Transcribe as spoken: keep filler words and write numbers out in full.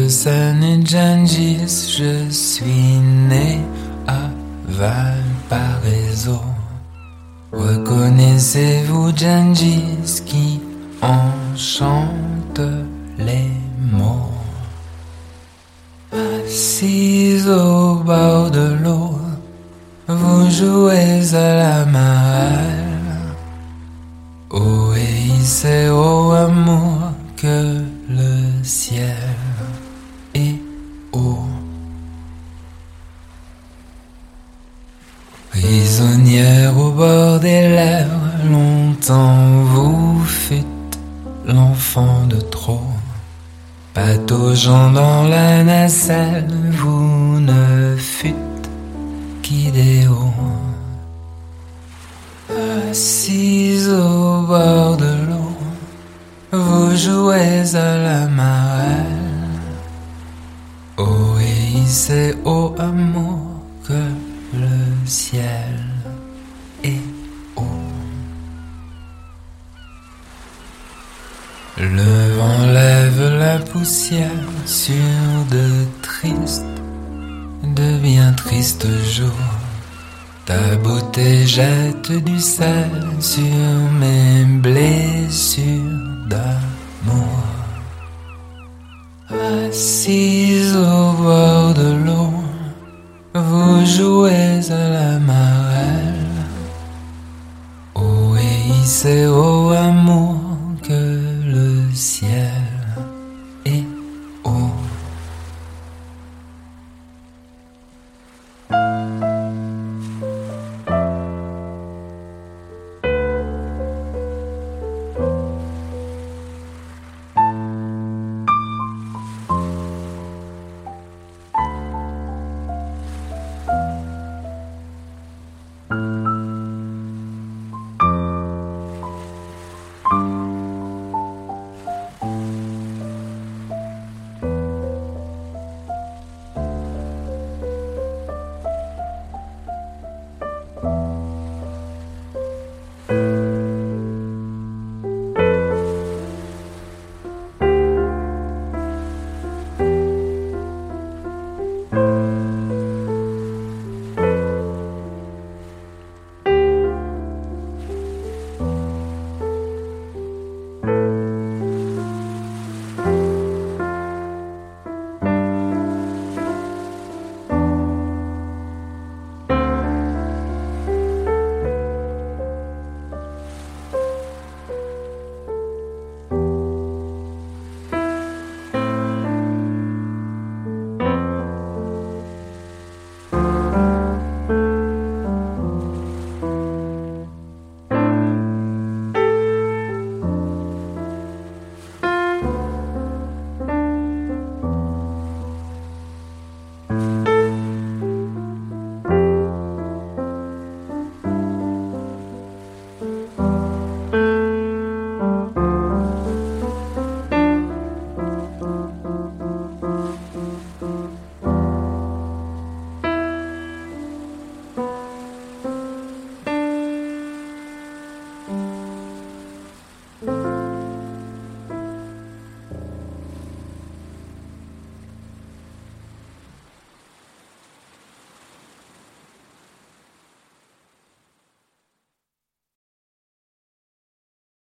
San et Gengis, je suis né à Valparaiso. Reconnaissez-vous Gengis qui enchante les mots? Assise au bord de l'eau, vous jouez à la marelle. Oh, et c'est au amour que le ciel est haut. Prisonnière au bord des lèvres, longtemps vous fûtes l'enfant de trop. Pataugeant dans la nacelle, vous ne fûtes qu'idéaux. Assise au bord de l'eau, vous jouez à la marelle. Oh, et c'est au amour que le ciel est haut. Le vent lève la poussière sur de tristes, de bien tristes jours. Ta beauté jette du sel sur mes blessures d'amour. Assise au bord